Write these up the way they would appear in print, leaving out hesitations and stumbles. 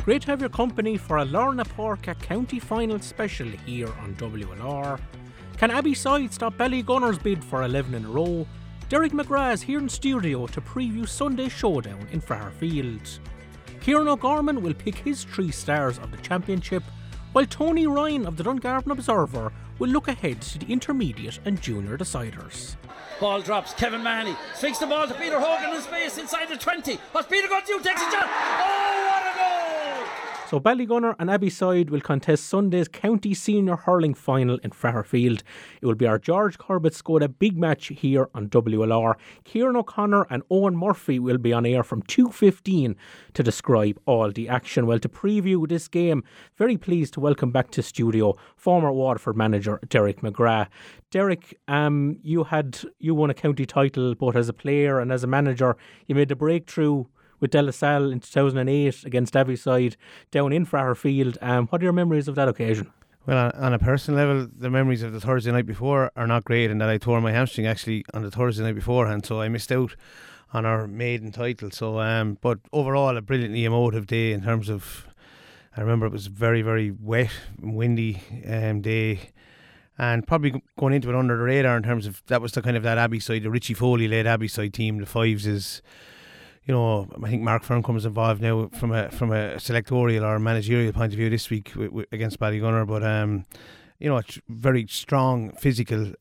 Great to have your company for a Lorna Porca County Final special here on WLR. Can Abbeyside stop Ballygunner's bid for 11 in a row? Derek McGrath is here in studio to preview Sunday's showdown in Fairfield. Kieran O'Gorman will pick his 3 stars of the championship, while Tony Ryan of the Dungarvan Observer will look ahead to the intermediate and junior deciders. Ball drops, Kevin Mahoney swings the ball to Peter Hogan in space inside the 20. What's Peter going to do? Takes a shot. Oh, what a goal! So Ballygunner and Abbeyside will contest Sunday's County Senior Hurling Final in Fairfield. It will be our George Corbett Skoda big match here on WLR. Kieran O'Connor and Owen Murphy will be on air from 2:15 to describe all the action. Well, to preview this game, very pleased to welcome back to studio former Waterford manager Derek McGrath. Derek, you won a county title both as a player and as a manager. You made the breakthrough with De La Salle in 2008 against Abbeyside down in Fairfield. What are your memories of that occasion? Well, on a personal level, the memories of the Thursday night before are not great, in that I tore my hamstring actually on the Thursday night beforehand, so I missed out on our maiden title. So, but overall, a brilliantly emotive day in terms of, I remember it was very, very wet, windy day, and probably going into it under the radar in terms of that was the kind of that Abbeyside, the Richie Foley led Abbeyside team. The Fives is, you know, I think Mark Ferncome's involved now from a selectorial or managerial point of view this week against Ballygunner, but you know, it's very strong physical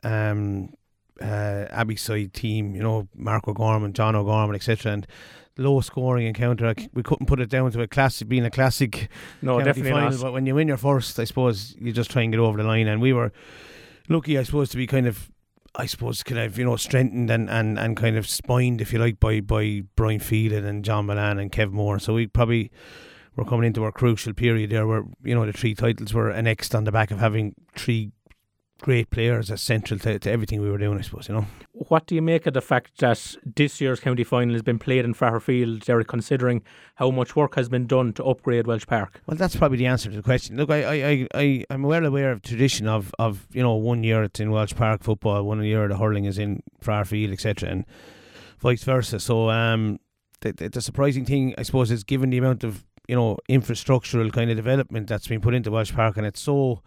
Abbeyside team. You know, Mark O'Gorman, John O'Gorman, etc. And low scoring encounter. We couldn't put it down to being a classic. No, definitely final, not. but when you win your first, I suppose you just try and get over the line. And we were lucky, I suppose, to be kind of strengthened and kind of spined, if you like, by Brian Phelan and John Milan and Kev Moore. So we probably were coming into our crucial period there where, you know, the 3 titles were annexed on the back of having 3 great players as central to everything we were doing, I suppose, you know. What do you make of the fact that this year's county final has been played in Fairfield, Derek, considering how much work has been done to upgrade Welsh Park? Well, that's probably the answer to the question. Look, I'm well aware of tradition of you know, 1 year it's in Welsh Park football, 1 year the hurling is in Fairfield, etc., and vice versa. So the surprising thing, I suppose, is given the amount of, you know, infrastructural kind of development that's been put into Welsh Park, and it's so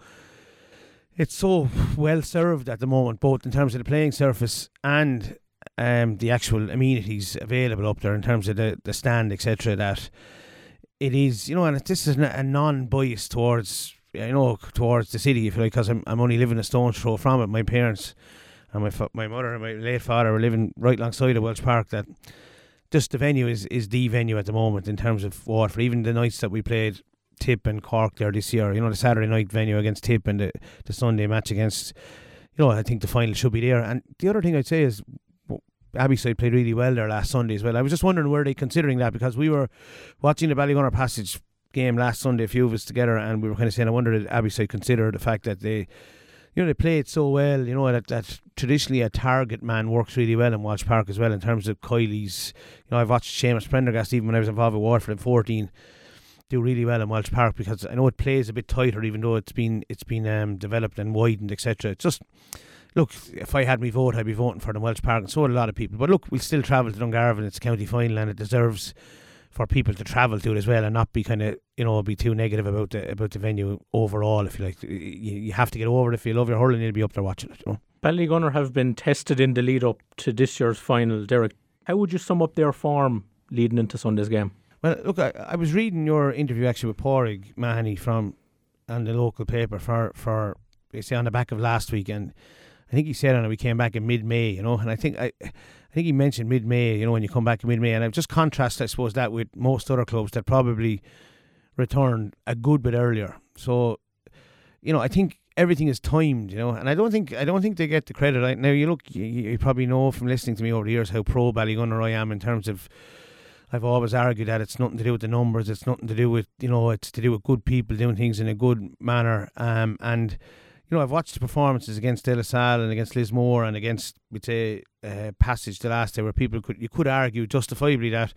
well served at the moment, both in terms of the playing surface and the actual amenities available up there in terms of the stand, etc., that it is, you know, and this is a non-bias towards the city, if you like, because I'm only living a stone's throw from it. My parents and my mother and my late father were living right alongside of Welsh Park. That just the venue is the venue at the moment in terms of Waterford. Even the nights that we played Tip and Cork there this year, you know, the Saturday night venue against Tip and the Sunday match against, you know, I think the final should be there. And the other thing I'd say is Abbeyside played really well there last Sunday as well. I was just wondering, were they considering that, because we were watching the Ballygunner Passage game last Sunday, a few of us together, and we were kind of saying, I wonder did Abbeyside consider the fact that they played so well, you know, that traditionally a target man works really well in Walsh Park as well, in terms of Kylie's, you know, I've watched Seamus Prendergast even when I was involved with Waterford in 14 do really well in Welsh Park, because I know it plays a bit tighter, even though it's been developed and widened, etc. It's just, look, if I had my vote, I'd be voting for the Welsh Park, and so would a lot of people. But look, we'll still travel to Dungarvan. It's a county final, and it deserves for people to travel to it as well, and not be kind of, you know, be too negative about the venue overall. If you like, you have to get over it. If you love your hurling, you'll be up there watching it, you know. Ballygunner have been tested in the lead up to this year's final. Derek, how would you sum up their form leading into Sunday's game? Well, look, I was reading your interview actually with Pádraig Mahoney on the local paper for they say on the back of last week, and I think he said on it we came back in mid-May, you know, and I think he mentioned mid-May, you know, when you come back in mid-May, and I've just contrasted, I suppose, that with most other clubs that probably returned a good bit earlier. So, you know, I think everything is timed, you know, and I don't think they get the credit. Now, you probably know from listening to me over the years how pro Ballygunner I am in terms of, I've always argued that it's nothing to do with the numbers, it's nothing to do with, you know, it's to do with good people doing things in a good manner, and you know, I've watched the performances against De La Salle and against Lismore and against, we'd say, Passage the last day, where you could argue justifiably that,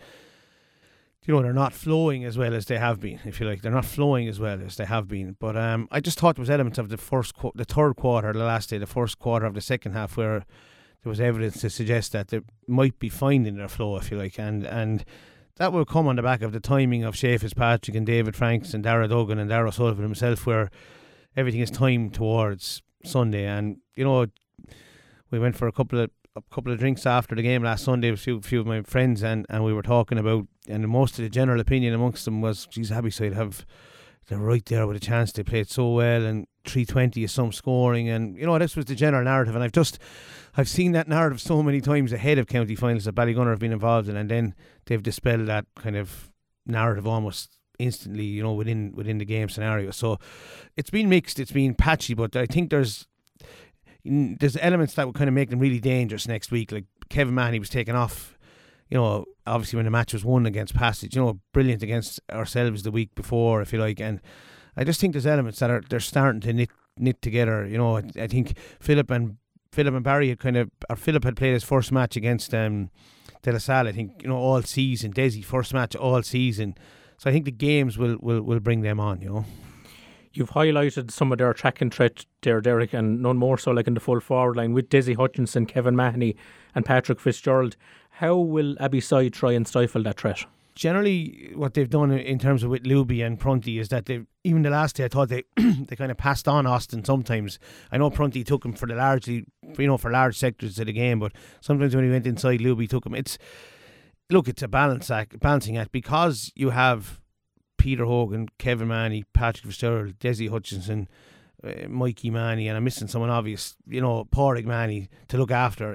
you know, they're not flowing as well as they have been, if you like. They're not flowing as well as they have been. But I just thought there was elements of the third quarter, the last day, the first quarter of the second half, where there was evidence to suggest that they might be finding their flow, if you like, and that will come on the back of the timing of Shea Fitzpatrick and David Franks and Dara Duggan and Darragh Sullivan himself, where everything is timed towards Sunday. And we went for a couple of drinks after the game last Sunday with a few of my friends, and we were talking about, and most of the general opinion amongst them was, geez, Abbeyside they're right there with a chance. They played so well, and 320 is some scoring, and this was the general narrative. And I've seen that narrative so many times ahead of county finals that Ballygunner have been involved in, and then they've dispelled that kind of narrative almost instantly, within the game scenario. So it's been mixed, it's been patchy, but I think there's elements that would kind of make them really dangerous next week. Like Kevin Mahoney was taken off, obviously when the match was won against Passage, brilliant against ourselves the week before, if you like. And I just think there's elements that they're starting to knit together. I think Philip and Barry Philip had played his first match against De La Salle, I think, all season. Desi, first match all season. So I think the games will bring them on, You've highlighted some of their attacking threat there, Derek, and none more so like in the full forward line with Desi Hutchinson, Kevin Mahoney and Patrick Fitzgerald. How will Abbeyside try and stifle that threat? Generally, what they've done in terms of with Luby and Prunty is that even the last day, I thought they kind of passed on Austin sometimes. I know Prunty took him for large sectors of the game, but sometimes when he went inside, Luby took him. It's a balancing act, because you have Peter Hogan, Kevin Mahoney, Patrick Fitzgerald, Desi Hutchinson, Mikey Mahoney, and I'm missing someone obvious, Pádraig Mahoney to look after.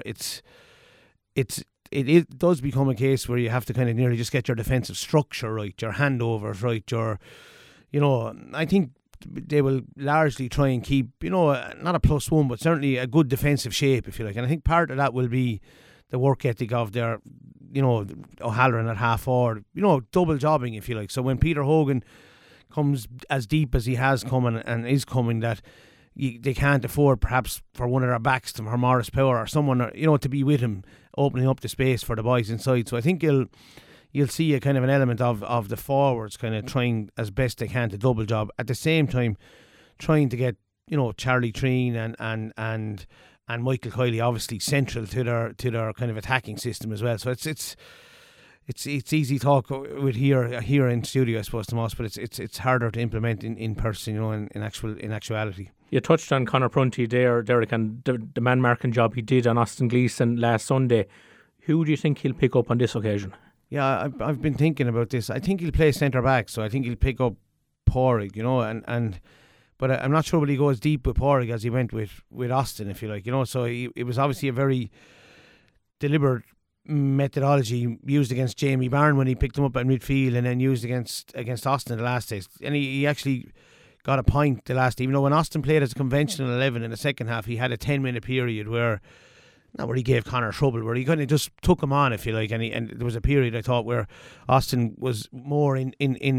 It does become a case where you have to kind of nearly just get your defensive structure right, your handovers right, I think they will largely try and keep, not a +1, but certainly a good defensive shape, if you like. And I think part of that will be the work ethic of their, O'Halloran at half forward, double jobbing, if you like. So when Peter Hogan comes as deep as he has come and is coming, that they can't afford perhaps for one of their backs, for Morris Power or someone, to be with him, opening up the space for the boys inside. So I think you'll see a kind of an element of the forwards kind of trying as best they can to double job, at the same time trying to get Charlie Treen and Michael Kiley obviously central to their kind of attacking system as well. So it's easy talk with here in studio, I suppose, to most, but it's harder to implement in person, in actuality. You touched on Conor Prunty there, Derek, and the man marking job he did on Austin Gleeson last Sunday. Who do you think he'll pick up on this occasion? Yeah, I've been thinking about this. I think he'll play centre back, so I think he'll pick up Pádraig, but I'm not sure will he go as deep with Pádraig as he went with Austin, if you like, So it was obviously a very deliberate methodology used against Jamie Byrne when he picked him up at midfield, and then used against Austin the last day. And he actually got a point the last day. Even though when Austin played as a conventional 11 in the second half, he had a 10-minute period where he gave Conor trouble, where he kind of just took him on, if you like. And there was a period, I thought, where Austin was more in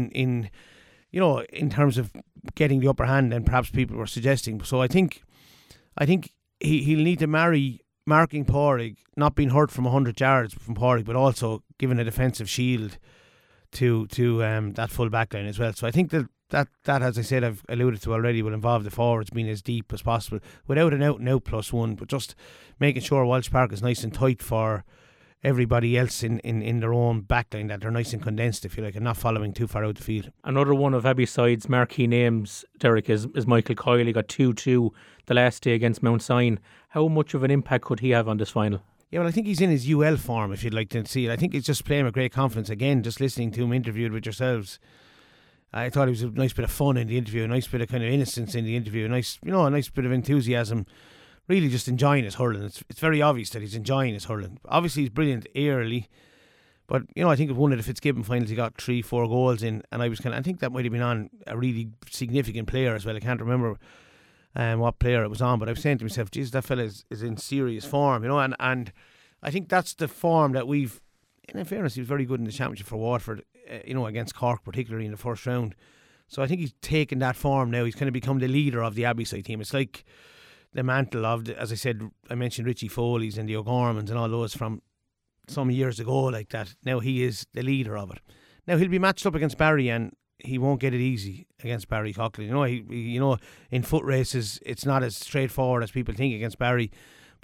terms of getting the upper hand than perhaps people were suggesting. So I think he'll need to marry marking Pádraig, not being hurt from 100 yards from Pádraig, but also giving a defensive shield to that full back line as well. So I think that as I said, I've alluded to already, will involve the forwards being as deep as possible without an out-and-out +1, but just making sure Walsh Park is nice and tight for everybody else in their own backline, that they're nice and condensed, if you like, and not following too far out the field. Another one of Abbeyside's marquee names, Derek, is Michael Kiley. He got 2-2 the last day against Mount Sion. How much of an impact could he have on this final? Yeah, well, I think he's in his UL form, if you'd like to see it. I think he's just playing with great confidence. Again, just listening to him interviewed with yourselves, I thought it was a nice bit of fun in the interview, a nice bit of kind of innocence in the interview, a nice bit of enthusiasm, really just enjoying his hurling. It's very obvious that he's enjoying his hurling. Obviously, he's brilliant early, but I think of one of the Fitzgibbon finals, he got 3-4 goals in, and I think that might have been on a really significant player as well. I can't remember what player it was on, but I was saying to myself, Jesus, that fella is in serious form, and I think that's the form that we've. In fairness, he was very good in the championship for Waterford, against Cork, particularly in the first round. So I think he's taken that form now. He's kind of become the leader of the Abbeyside team. It's like the mantle of, as I said, I mentioned Richie Foley's and the O'Gormans and all those from some years ago like that. Now he is the leader of it. Now he'll be matched up against Barry, and he won't get it easy against Barry Coughlin. He in foot races, it's not as straightforward as people think against Barry.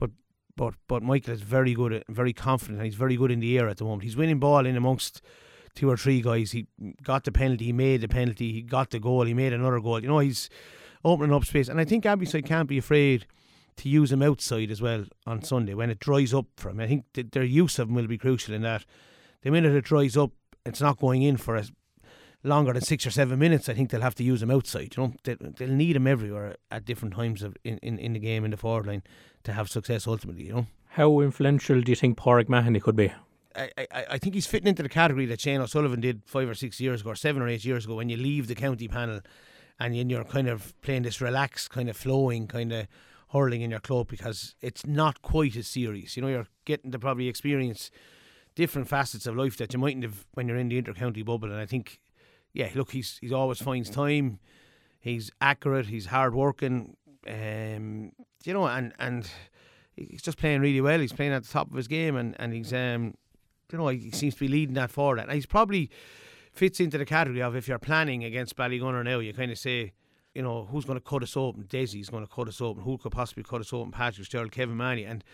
But Michael is very good, very confident, and he's very good in the air at the moment. He's winning ball in amongst 2 or 3 guys. He got the penalty, he made the penalty, he got the goal, he made another goal. You know, he's opening up space. And I think Abbeyside can't be afraid to use him outside as well on Sunday when it dries up for him. I think their use of him will be crucial in that. The minute it dries up, it's not going in for longer than 6 or 7 minutes. I think they'll have to use him outside. You know, they'll need him everywhere at different times in the game, in the forward line, to have success ultimately, you know. How influential do you think Pádraig Mahoney could be? I think he's fitting into the category that Shane O'Sullivan did 5 or 6 years ago, or 7 or 8 years ago, when you leave the county panel and you're kind of playing this relaxed, kind of flowing, kind of hurling in your club, because it's not quite as serious. You know, you're getting to probably experience different facets of life that you mightn't have when you're in the inter-county bubble. And I think, yeah, look, he's always finds time. He's accurate. He's hard working. You know, and he's just playing really well. He's playing at the top of his game, and he's you know, he seems to be leading that forward. And he's probably fits into the category of, if you're planning against Ballygunner now, you kind of say, you know, who's going to cut us open? Desi's going to cut us open. Who could possibly cut us open? Patrick Fitzgerald, Kevin Manny. And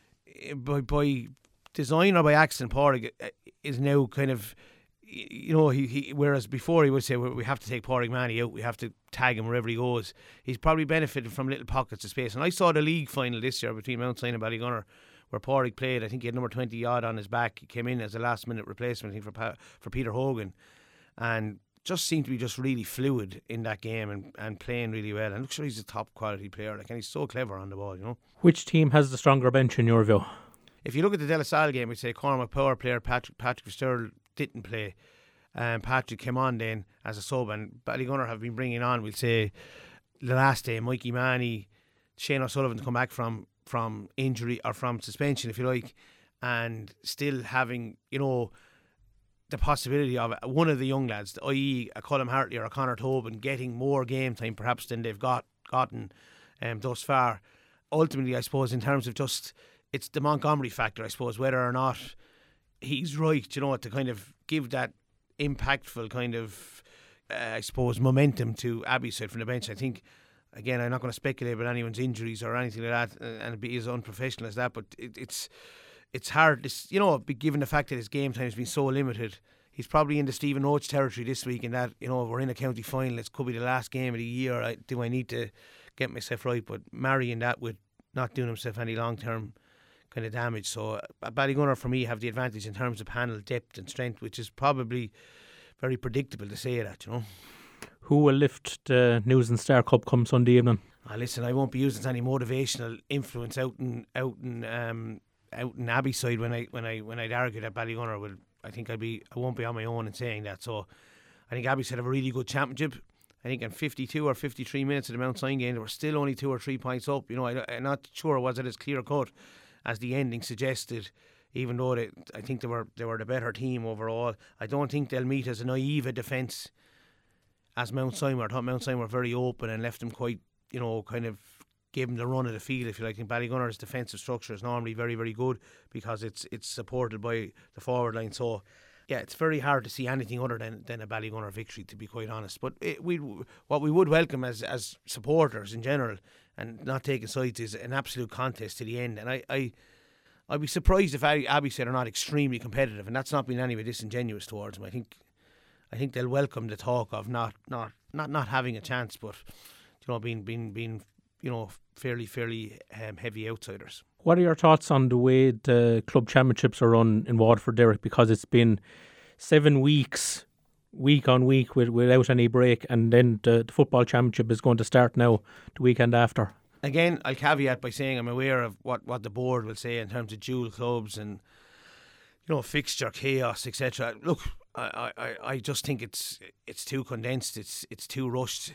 by design or by accident, Pádraig is now kind of, you know, he whereas before he would say, we have to take Pádraig Manny out, we have to tag him wherever he goes. He's probably benefited from little pockets of space. And I saw the league final this year between Mount Sion and Ballygunner, where Pádraig played. I think he had number 20 odd on his back. He came in as a last minute replacement, I think, for Peter Hogan, and just seemed to be just really fluid in that game and playing really well. And look, sure, he's a top quality player, like, and he's so clever on the ball, you know. Which team has the stronger bench in your view? If you look at the De La Salle game, we'd say Cormac Power player Patrick Fitzgerald didn't play. Patrick came on then as a sub, and Ballygunner have been bringing on, we'll say, the last day, Mikey Manny, Shane O'Sullivan to come back from injury or from suspension, if you like, and still having, you know, the possibility of one of the young lads, i.e. a Colm Hartley or a Conor Tobin, getting more game time perhaps than they've gotten thus far. Ultimately, I suppose, in terms of just, it's the Montgomery factor, I suppose, whether or not he's right, you know, to kind of give that impactful kind of, I suppose, momentum to Abbeyside from the bench. I think, again, I'm not going to speculate about anyone's injuries or anything like that, and be as unprofessional as that, but it's hard, you know, given the fact that his game time has been so limited. He's probably in the Stephen Roach territory this week, in that, you know, we're in a county final, it could be the last game of the year. Do I need to get myself right? But marrying that with not doing himself any long-term kind of damage. So Ballygunner, for me, have the advantage in terms of panel depth and strength, which is probably very predictable to say that, you know. Who will lift the News and Star Cup come Sunday evening? Listen, I won't be using any motivational influence out in Abbeyside when I'd argue that Ballygunner will. I think I won't be on my own in saying that. So I think Abbeyside have a really good championship. I think in 52 or 53 minutes of the Mount Sion game, they were still only 2 or 3 points up. You know, I'm not sure was it as clear cut as the ending suggested, even though I think they were the better team overall. I don't think they'll meet as a naive a defence as Mount Sion were. I thought Mount Sion were very open and left them quite, you know, kind of gave them the run of the field, if you like. I think Ballygunner's defensive structure is normally very, very good because it's supported by the forward line. So, yeah, it's very hard to see anything other than a Ballygunner victory, to be quite honest. But what we would welcome as supporters in general, and not taking sides, is an absolute contest to the end. And I'd be surprised if Abbeyside are not extremely competitive, and that's not being any way disingenuous towards them. I think they'll welcome the talk of not having a chance, but, you know, being you know, fairly heavy outsiders. What are your thoughts on the way the club championships are run in Waterford, Derek? Because it's been 7 weeks, week on week, without any break, and then the football championship is going to start now the weekend after. Again, I'll caveat by saying I'm aware of what the board will say in terms of dual clubs and, you know, fixture chaos, etc. Look, I just think it's too condensed. It's too rushed.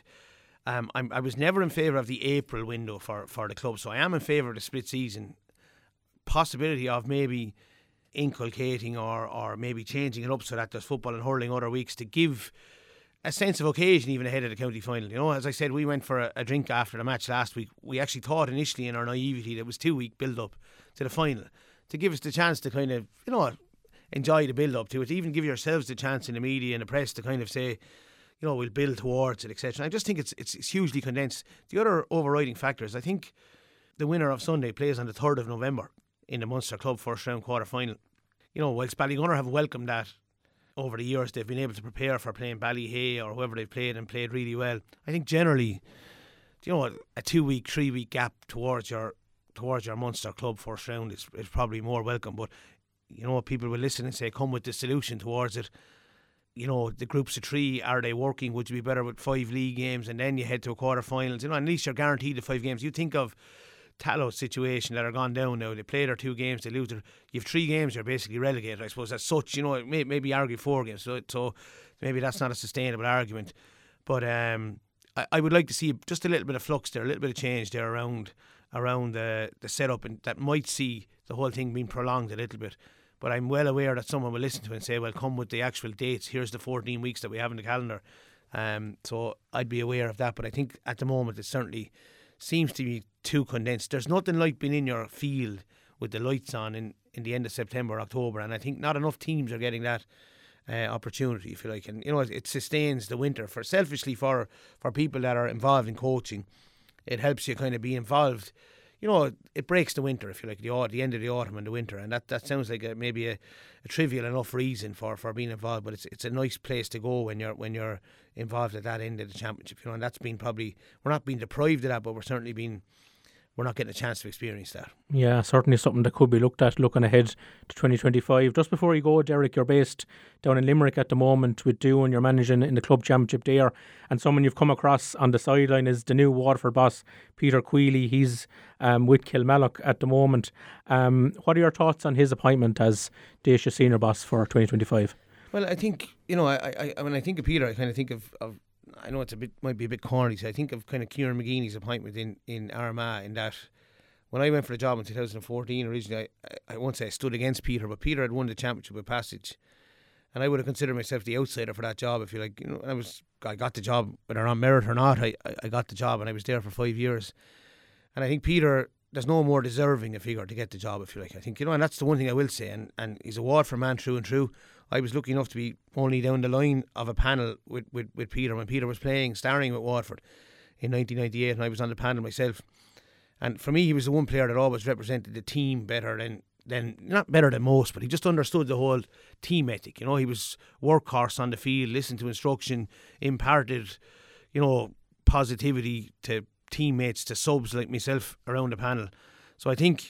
I was never in favour of the April window for the club, so I am in favour of the split season possibility of maybe inculcating or maybe changing it up so that there's football and hurling other weeks to give a sense of occasion even ahead of the county final. You know, as I said, we went for a drink after the match last week. We actually thought initially in our naivety that it was 2 week build up to the final to give us the chance to kind of, you know, enjoy the build up to it, even give yourselves the chance in the media and the press to kind of say, you know, we'll build towards it, etc. I just think it's hugely condensed. The other overriding factor is I think the winner of Sunday plays on the 3rd of November in the Munster Club first round quarter final. You know, whilst Ballygunner have welcomed that over the years they've been able to prepare for playing Ballyhay or whoever they've played and played really well. I think generally, you know, a 2-week, 3-week gap towards your Munster club first round is probably more welcome. But you know, people will listen and say, come with the solution towards it. You know, the groups of 3, are they working? Would you be better with 5 league games and then you head to a quarter-finals? You know, at least you're guaranteed the 5 games. You think of Tallow's situation that are gone down now. They play their 2 games, they lose. You have 3 games, you're basically relegated, I suppose. As such, you know, maybe argue 4 games. So maybe that's not a sustainable argument. But I would like to see just a little bit of flux there, a little bit of change there around the setup, and that might see the whole thing being prolonged a little bit. But I'm well aware that someone will listen to it and say, well, come with the actual dates. Here's the 14 weeks that we have in the calendar. So I'd be aware of that. But I think at the moment it certainly seems to be too condensed. There's nothing like being in your field with the lights on in the end of September, October. And I think not enough teams are getting that opportunity, if you like. And, you know, it sustains the winter. Selfishly for people that are involved in coaching, it helps you kind of be involved. You know, it breaks the winter, if you like, the end of the autumn and the winter, and that sounds like maybe a trivial enough reason for being involved, but it's a nice place to go when you're involved at that end of the championship, you know, and that's been probably, we're not being deprived of that, but we're not getting a chance to experience that. Yeah, certainly something that could be looked at looking ahead to 2025. Just before you go, Derek, you're based down in Limerick at the moment with Doon. You're managing in the club championship there, and someone you've come across on the sideline is the new Waterford boss, Peter Queally. He's with Kilmallock at the moment. What are your thoughts on his appointment as Dacia senior boss for 2025? Well, I think, you know, I when I think of Peter, I kind of think of I know might be a bit corny, so I think of kind of Kieran McGeeney's appointment in Armagh, in that when I went for the job in 2014 originally, I won't say I stood against Peter, but Peter had won the championship with Passage, and I would have considered myself the outsider for that job, if you like. You know, I got the job, whether on merit or not, I got the job, and I was there for 5 years. And I think Peter, there's no more deserving a figure to get the job, if you like. I think, you know, and that's the one thing I will say, and he's a Waterford man through and through. I was lucky enough to be only down the line of a panel with Peter when Peter was starring with Waterford in 1998, and I was on the panel myself. And for me, he was the one player that always represented the team better than not better than most, but he just understood the whole team ethic. You know, he was workhorse on the field, listened to instruction, imparted, you know, positivity to teammates, to subs like myself around the panel. So I think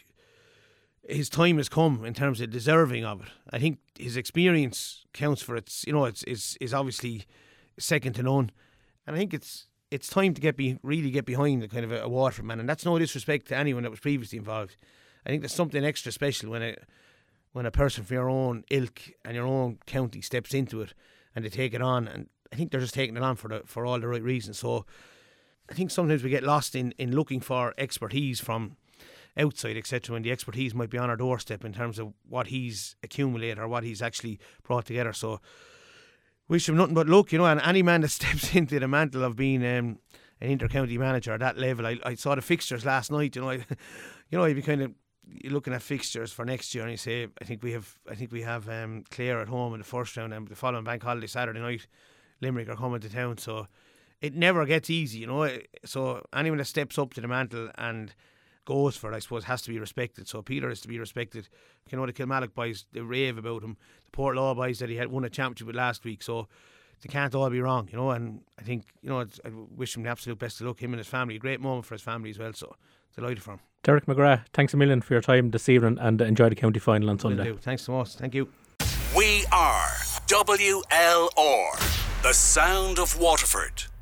his time has come in terms of deserving of it. I think his experience counts for it. You know, it's obviously second to none, and I think it's time to really get behind the kind of a Waterford man, and that's no disrespect to anyone that was previously involved. I think there's something extra special when a person from your own ilk and your own county steps into it and they take it on, and I think they're just taking it on for all the right reasons. So I think sometimes we get lost in looking for expertise from outside, etc., when the expertise might be on our doorstep in terms of what he's accumulated or what he's actually brought together. So wish him nothing but luck, you know, and any man that steps into the mantle of being an inter-county manager at that level. I saw the fixtures last night, you know. You'd be kind of looking at fixtures for next year and you say, I think we have Clare at home in the first round, and the following bank holiday Saturday night Limerick are coming to town, so it never gets easy, you know. So anyone that steps up to the mantle and goes for it, I suppose, has to be respected. So Peter is to be respected. You know, the Kilmallock boys, they rave about him. The Portlaw boys that he had won a championship with last week. So they can't all be wrong, you know. And I think, you know, I wish him the absolute best of luck, him and his family. A great moment for his family as well. So delighted for him. Derek McGrath, thanks a million for your time this evening, and enjoy the county final on Sunday. Thanks so much. Thank you. We are WLR, the sound of Waterford.